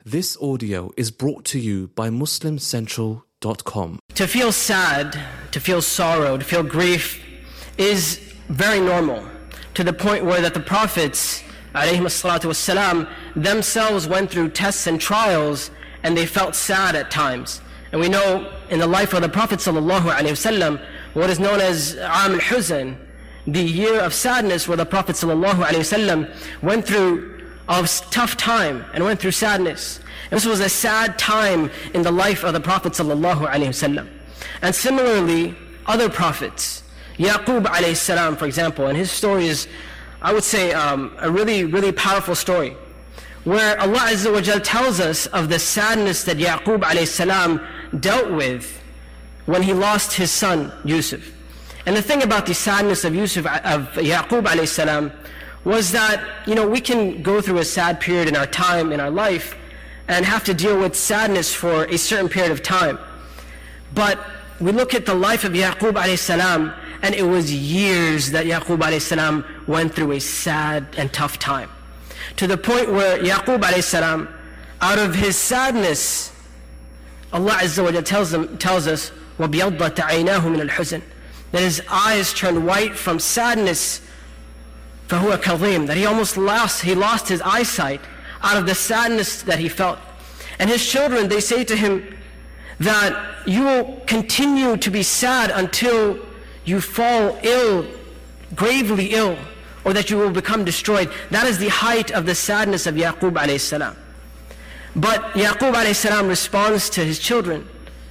This audio is brought to you by MuslimCentral.com. To feel sad, to feel sorrow, to feel grief is very normal, to the point where that the prophets ﷺ, themselves went through tests and trials and they felt sad at times. And we know in the life of the Prophet ﷺ what is known as Aam al-Huzn, the year of sadness, where the Prophet ﷺ went through a tough time and went through sadness. And this was a sad time in the life of the Prophet ﷺ. And similarly, other prophets, Yaqub alayhi salam, for example, and his story is, I would say, a really, really powerful story, where Allah Azza wa Jal tells us of the sadness that Yaqub alayhi salam dealt with when he lost his son Yusuf. And the thing about the sadness of Yaqub alayhi salam was that, we can go through a sad period in our time, in our life, and have to deal with sadness for a certain period of time. But we look at the life of Yaqub alayhi salam, and it was years that Yaqub alayhi salam went through a sad and tough time. To the point where Yaqub alayhi salam, out of his sadness, Allah Azza wa Jalla tells us, وَبْيَضَّتْ عَيْنَاهُ مِنَ الْحُزْنِ, that his eyes turned white from sadness, فَهُوَ كَظِيمٌ, that he lost his eyesight out of the sadness that he felt. And his children, they say to him that you will continue to be sad until you fall ill, gravely ill, or that you will become destroyed. That is the height of the sadness of Yaqub alayhi salam. But Yaqub alayhi salam responds to his children.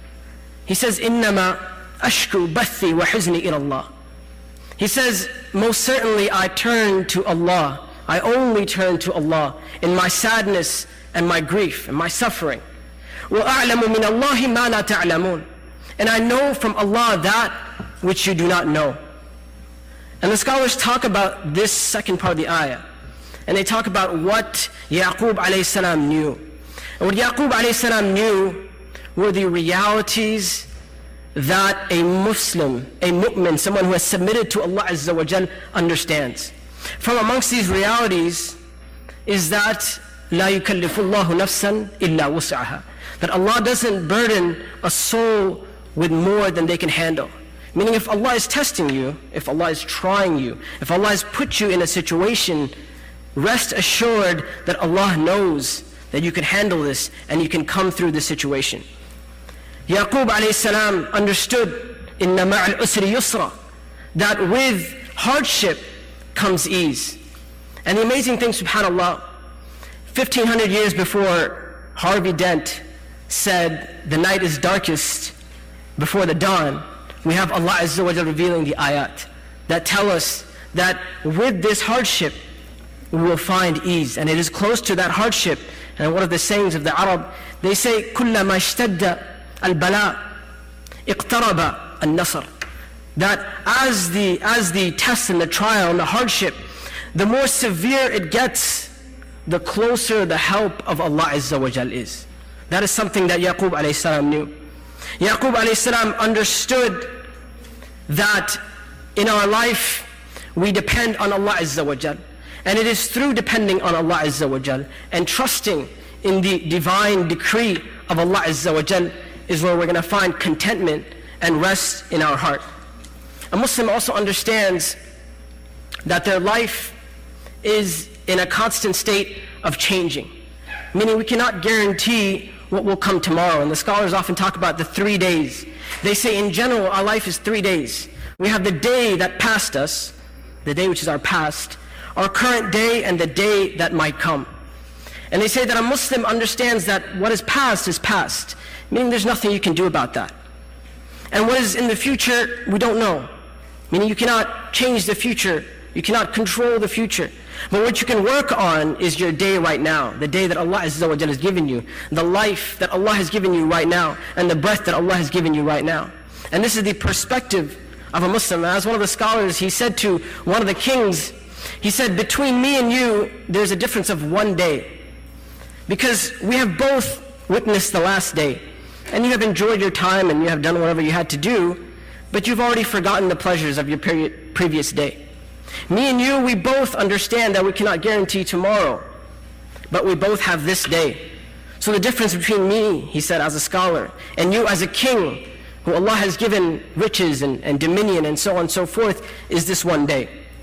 He says, إِنَّمَا أَشْكُو بَثِّي وَحُزْنِي إِلَى اللَّهِ. He says, most certainly I turn to Allah. I only turn to Allah in my sadness and my grief and my suffering. وَأَعْلَمُ مِنَ اللَّهِ مَا لَا تَعْلَمُونَ. And I know from Allah that which you do not know. And the scholars talk about this second part of the ayah. And they talk about what Yaqub alayhi salam knew. And what Yaqub alayhi salam knew were the realities that a Muslim, a mu'min, someone who has submitted to Allah Azza wa Jal, understands. From amongst these realities is that لا يكلف الله نفسا إلا وسعها, that Allah doesn't burden a soul with more than they can handle. Meaning, if Allah is testing you, if Allah is trying you, if Allah has put you in a situation, rest assured that Allah knows that you can handle this and you can come through the situation. Yaqub alayhi salam understood inna ma'al usri yusra, that with hardship comes ease. And the amazing thing, subhanAllah, 1500 years before Harvey Dent said the night is darkest before the dawn, we have Allah Azza wa Jalla revealing the ayat that tell us that with this hardship we will find ease. And it is close to that hardship. And one of the sayings of the Arab, they say, كُلَّمَا اشْتَدَّ الْبَلَاء اقْتَرَبَ النَّصْرِ, that as the test and the trial and the hardship, the more severe it gets, the closer the help of Allah Azza wa Jal is. That is something that Yaqub alayhi salam knew. Yaqub alayhi salam understood that in our life we depend on Allah Azza wa Jal. And it is through depending on Allah Azza wa Jal and trusting in the divine decree of Allah Azza wa Jal is where we're going to find contentment and rest in our heart. A Muslim also understands that their life is in a constant state of changing. Meaning we cannot guarantee what will come tomorrow. And the scholars often talk about the 3 days. They say in general our life is 3 days. We have the day that passed us, the day which is our past, our current day, and the day that might come. And they say that a Muslim understands that what is past, meaning there's nothing you can do about that. And what is in the future, we don't know. Meaning you cannot change the future, you cannot control the future. But what you can work on is your day right now, the day that Allah Azza wa Jalla has given you, the life that Allah has given you right now, and the breath that Allah has given you right now. And this is the perspective of a Muslim. As one of the scholars, he said to one of the kings, he said, between me and you, there's a difference of 1 day. Because we have both witnessed the last day. And you have enjoyed your time and you have done whatever you had to do, but you've already forgotten the pleasures of your previous day. Me and you, we both understand that we cannot guarantee tomorrow, but we both have this day. So the difference between me, he said, as a scholar, and you as a king, who Allah has given riches and dominion and so on and so forth, is this one day.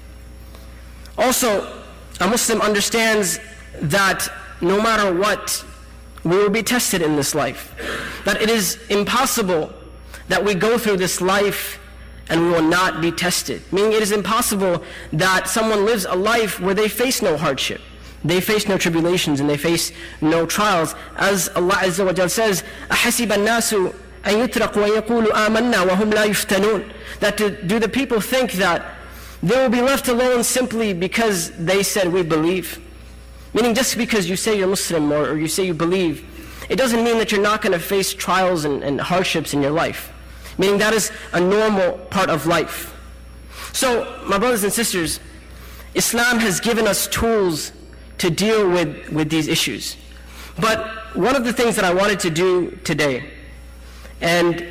Also, a Muslim understands that no matter what, we will be tested in this life. That it is impossible that we go through this life and we will not be tested. Meaning it is impossible that someone lives a life where they face no hardship, they face no tribulations, and they face no trials. As Allah Azza wa Jal says, أَحَسِبَ النَّاسُ أَن يُتْرَقُوا وَيَقُولُوا آمَنَّا وَهُمْ لَا يُفْتَنُونَ. That do the people think that they will be left alone simply because they said we believe? Meaning just because you say you're Muslim or you say you believe, it doesn't mean that you're not going to face trials and hardships in your life. Meaning that is a normal part of life. So, my brothers and sisters, Islam has given us tools to deal with these issues. But one of the things that I wanted to do today, and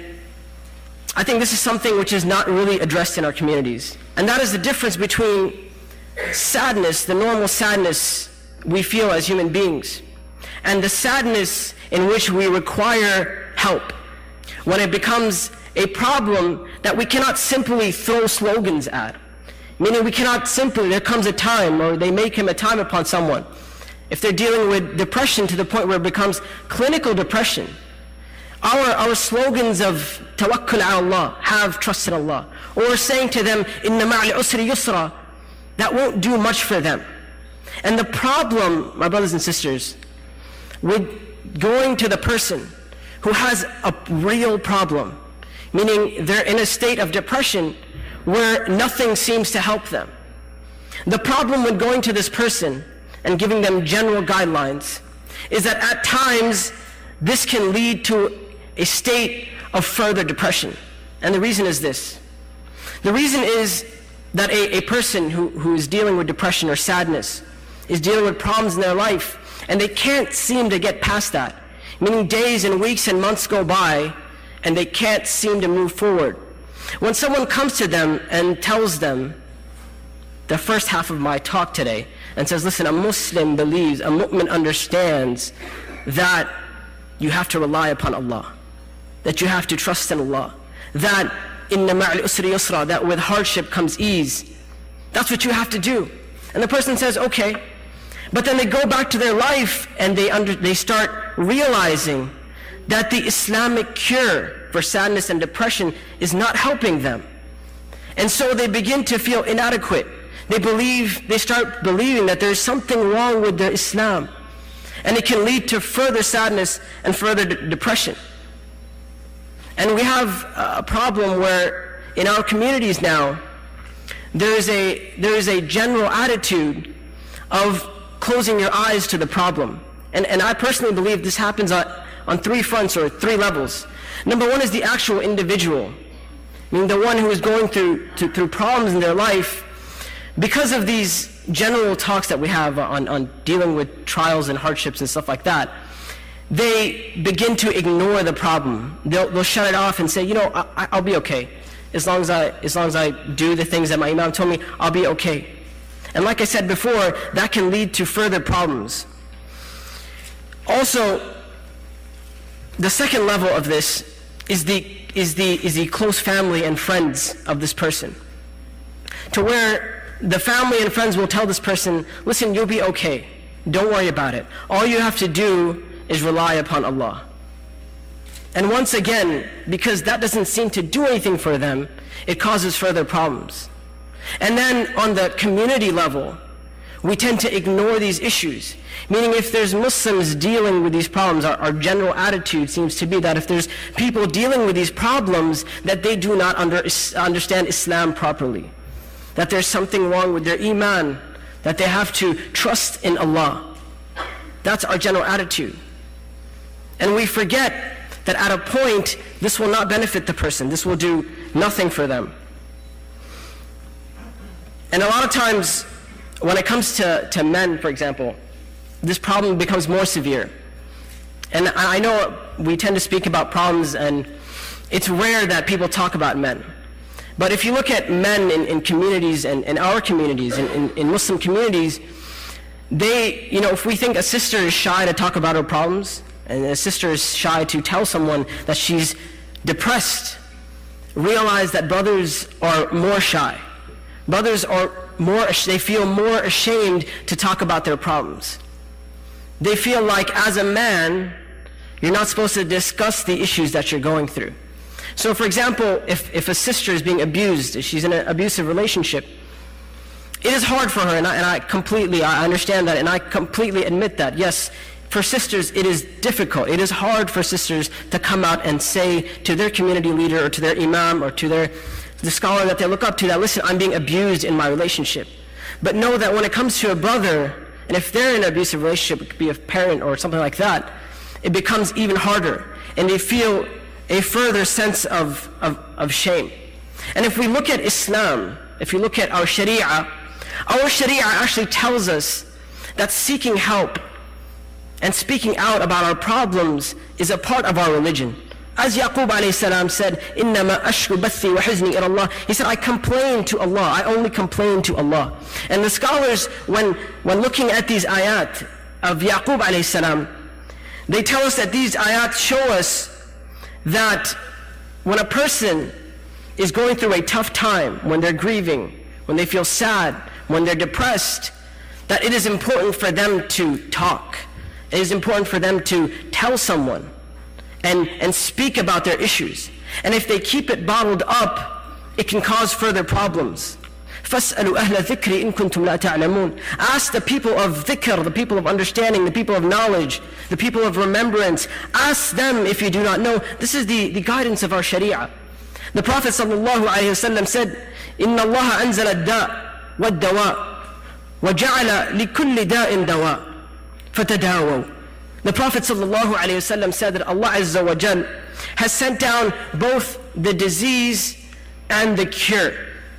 I think this is something which is not really addressed in our communities, and that is the difference between sadness, the normal sadness we feel as human beings, and the sadness in which we require help, when it becomes a problem that we cannot simply throw slogans at. Meaning we cannot simply, there comes a time, or they make him a time upon someone. If they're dealing with depression to the point where it becomes clinical depression, our slogans of tawakkul ala Allah, have trust in Allah, or saying to them, inna ma'al usri yusra, that won't do much for them. And the problem, my brothers and sisters, with going to the person who has a real problem, meaning they're in a state of depression where nothing seems to help them. The problem with going to this person and giving them general guidelines is that at times this can lead to a state of further depression. And the reason is this. The reason is that a person who is dealing with depression or sadness is dealing with problems in their life, and they can't seem to get past that. Meaning days and weeks and months go by and they can't seem to move forward. When someone comes to them and tells them the first half of my talk today and says, listen, a Muslim believes, a mu'min understands that you have to rely upon Allah, that you have to trust in Allah, that inna ma'al usri yusra, that with hardship comes ease. That's what you have to do. And the person says, okay. But then they go back to their life and they start realizing that the Islamic cure for sadness and depression is not helping them. And so they begin to feel inadequate. They start believing that there's something wrong with their Islam. And it can lead to further sadness and further depression. And we have a problem where in our communities now, there is a general attitude of closing your eyes to the problem. And I personally believe this happens on three fronts or three levels. Number one is the actual individual, meaning the one who is going through problems in their life. Because of these general talks that we have on dealing with trials and hardships and stuff like that, they begin to ignore the problem. They'll shut it off and say, I'll be okay. As long as I do the things that my Imam told me, I'll be okay. And like I said before, that can lead to further problems. Also, the second level of this is the close family and friends of this person, to where the family and friends will tell this person, listen, you'll be okay. Don't worry about it. All you have to do is rely upon Allah. And once again, because that doesn't seem to do anything for them, it causes further problems. And then on the community level, we tend to ignore these issues. Meaning if there's Muslims dealing with these problems, our general attitude seems to be that if there's people dealing with these problems, that they do not understand Islam properly. That there's something wrong with their iman, that they have to trust in Allah. That's our general attitude. And we forget that at a point, this will not benefit the person. This will do nothing for them. And a lot of times, when it comes to men, for example, this problem becomes more severe. And I know we tend to speak about problems, and it's rare that people talk about men. But if you look at men in communities, and in our communities, in Muslim communities, if we think a sister is shy to talk about her problems, and a sister is shy to tell someone that she's depressed, realize that brothers are more shy. Brothers they feel more ashamed to talk about their problems. They feel like as a man, you're not supposed to discuss the issues that you're going through. So for example, if a sister is being abused, she's in an abusive relationship, it is hard for her, and I understand that, and I completely admit that. Yes, for sisters, it is difficult. It is hard for sisters to come out and say to their community leader or to their imam or to the scholar that they look up to that, listen, I'm being abused in my relationship. But know that when it comes to a brother, and if they're in an abusive relationship, it could be a parent or something like that, it becomes even harder. And they feel a further sense of shame. And if we look at Islam, if we look at our Sharia actually tells us that seeking help and speaking out about our problems is a part of our religion. As Yaqub alayhi salam said, إِنَّمَا أَشْكُ بَثِّي وَحُزْنِي إِلَى اللَّهِ. He said, I complain to Allah. I only complain to Allah. And the scholars, when looking at these ayat of Yaqub alayhi salam, they tell us that these ayat show us that when a person is going through a tough time, when they're grieving, when they feel sad, when they're depressed, that it is important for them to talk. It is important for them to tell someone and speak about their issues. And if they keep it bottled up, it can cause further problems. فَاسْأَلُوا أَهْلَ ذِكْرِ إِن كُنْتُمْ لَا تَعْلَمُونَ. Ask the people of dhikr, the people of understanding, the people of knowledge, the people of remembrance. Ask them if you do not know. This is the guidance of our Sharia. The Prophet ﷺ said, إِنَّ اللَّهَ أَنزَلَ الدَّاءَ وَالدَّوَاءَ وَجَعَلَ لِكُلِّ دَاءٍ دَوَاءَ فَتَدَاوَوْا. The Prophet ﷺ said that Allah Azza wa Jal has sent down both the disease and the cure.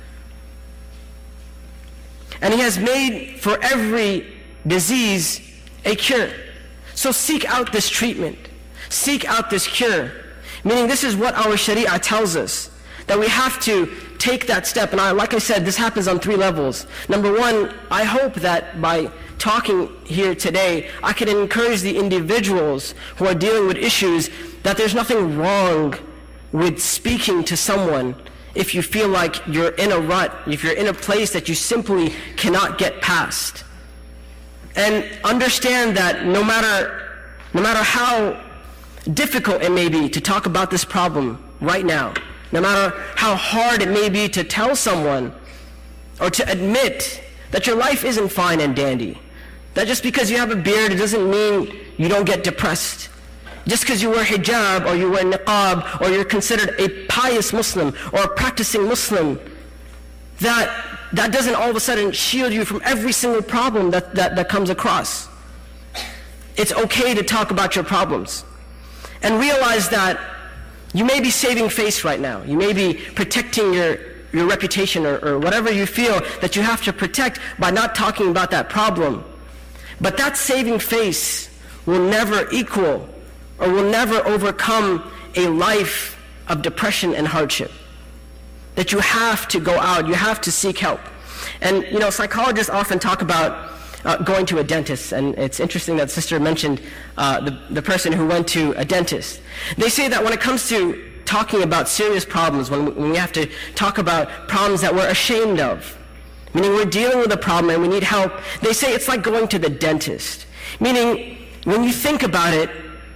And He has made for every disease a cure. So seek out this treatment. Seek out this cure. Meaning this is what our Sharia tells us, that we have to take that step. And like I said, this happens on 3 levels. Number one, I hope that by talking here today, I can encourage the individuals who are dealing with issues that there's nothing wrong with speaking to someone if you feel like you're in a rut, if you're in a place that you simply cannot get past. And understand that no matter how difficult it may be to talk about this problem right now, no matter how hard it may be to tell someone or to admit that your life isn't fine and dandy, that just because you have a beard, it doesn't mean you don't get depressed. Just because you wear hijab or you wear niqab or you're considered a pious Muslim or a practicing Muslim, that doesn't all of a sudden shield you from every single problem that comes across. It's okay to talk about your problems. And realize that you may be saving face right now. You may be protecting your reputation or whatever you feel that you have to protect by not talking about that problem. But that saving face will never equal or will never overcome a life of depression and hardship. That you have to go out, you have to seek help. And psychologists often talk about going to a dentist, and it's interesting that Sister mentioned the person who went to a dentist. They say that when it comes to talking about serious problems, when we have to talk about problems that we're ashamed of, meaning we're dealing with a problem and we need help, they say it's like going to the dentist. Meaning, when you think about it,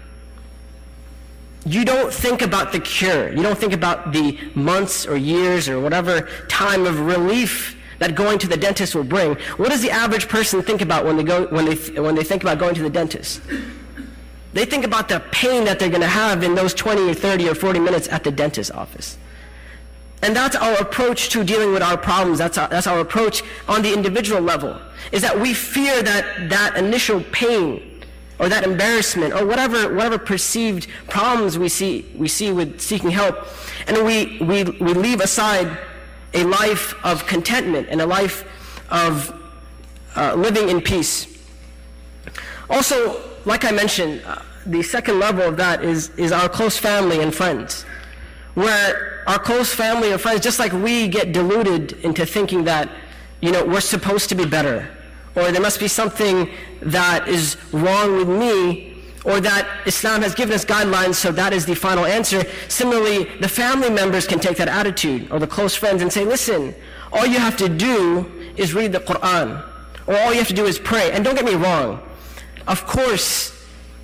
you don't think about the cure. You don't think about the months or years or whatever time of relief that going to the dentist will bring. What does the average person think about when they think about going to the dentist? They think about the pain that they're going to have in those 20 or 30 or 40 minutes at the dentist's office. And that's our approach to dealing with our problems. That's our approach on the individual level, is that we fear that initial pain or that embarrassment or whatever perceived problems we see with seeking help, and we leave aside a life of contentment and a life of living in peace. Also, like I mentioned, the second level of that is our close family and friends, where our close family and friends, just like we get deluded into thinking that we're supposed to be better, or there must be something that is wrong with me, or that Islam has given us guidelines, so that is the final answer. Similarly, the family members can take that attitude, or the close friends, and say, listen, all you have to do is read the Quran, or all you have to do is pray. And don't get me wrong, of course,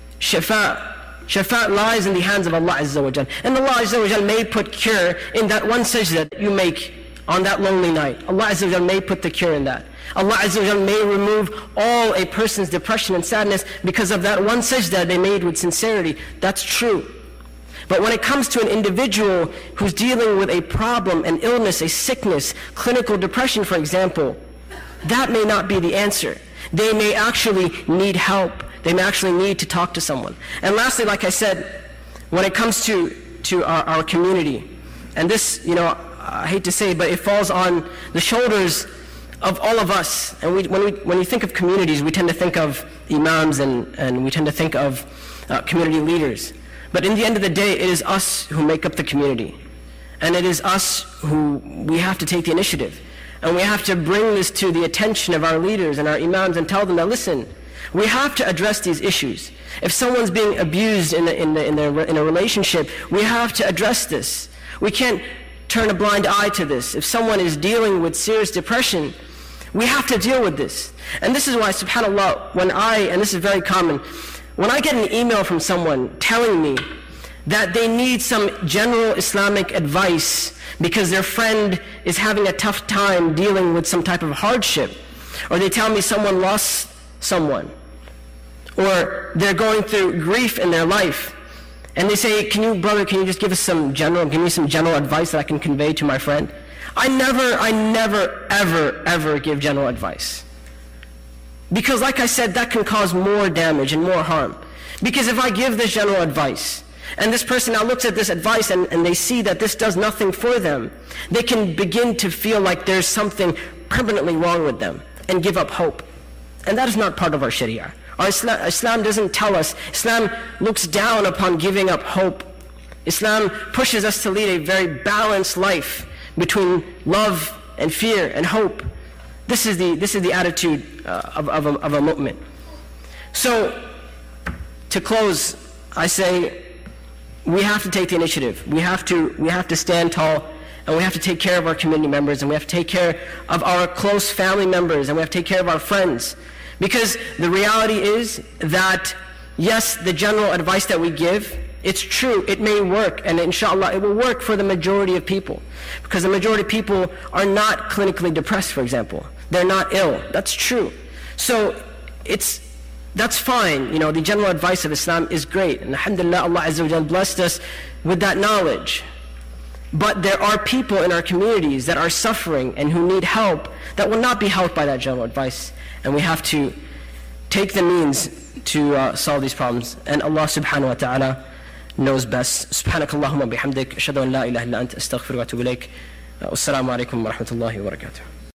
Shafa lies in the hands of Allah Azza wa Jal. And Allah Azza wa Jal may put cure in that one sajda that you make on that lonely night. Allah Azza wa Jal may put the cure in that. Allah Azza wa Jal may remove all a person's depression and sadness because of that one sajda they made with sincerity. That's true. But when it comes to an individual who's dealing with a problem, an illness, a sickness, clinical depression, for example, that may not be the answer. They may actually need help. They may actually need to talk to someone. And lastly, like I said, when it comes to our community, and this, I hate to say it, but it falls on the shoulders of all of us. And when we think of communities, we tend to think of imams and we tend to think of community leaders. But in the end of the day, it is us who make up the community. And it is us who we have to take the initiative. And we have to bring this to the attention of our leaders and our imams and tell them that, listen, we have to address these issues. If someone's being abused in a relationship, we have to address this. We can't turn a blind eye to this. If someone is dealing with serious depression, we have to deal with this. And this is why, subhanAllah, and this is very common, when I get an email from someone telling me that they need some general Islamic advice because their friend is having a tough time dealing with some type of hardship, or they tell me someone lost someone, or they're going through grief in their life, and they say, can you just give me some general advice that I can convey to my friend? I never, ever give general advice. Because like I said, that can cause more damage and more harm. Because if I give this general advice, and this person now looks at this advice and they see that this does nothing for them, they can begin to feel like there's something permanently wrong with them and give up hope. And that is not part of our Sharia. Islam doesn't tell us. Islam looks down upon giving up hope. Islam pushes us to lead a very balanced life between love and fear and hope. This is the attitude of a mu'min. So, to close, I say we have to take the initiative. We have to stand tall, and we have to take care of our community members, and we have to take care of our close family members, and we have to take care of our friends. Because the reality is that, yes, the general advice that we give, it's true, it may work, and inshallah it will work for the majority of people. Because the majority of people are not clinically depressed, for example. They're not ill. That's true. So that's fine. The general advice of Islam is great. And alhamdulillah, Allah Azza wa Jal blessed us with that knowledge. But there are people in our communities that are suffering and who need help that will not be helped by that general advice. And we have to take the means to solve these problems. And Allah subhanahu wa ta'ala knows best. Subhanakallahumma bihamdik. Ashhadu an la ilaha illa anta astaghfiruka wa atubu ilayk. Wassalamu alaikum wa rahmatullahi wa barakatuh.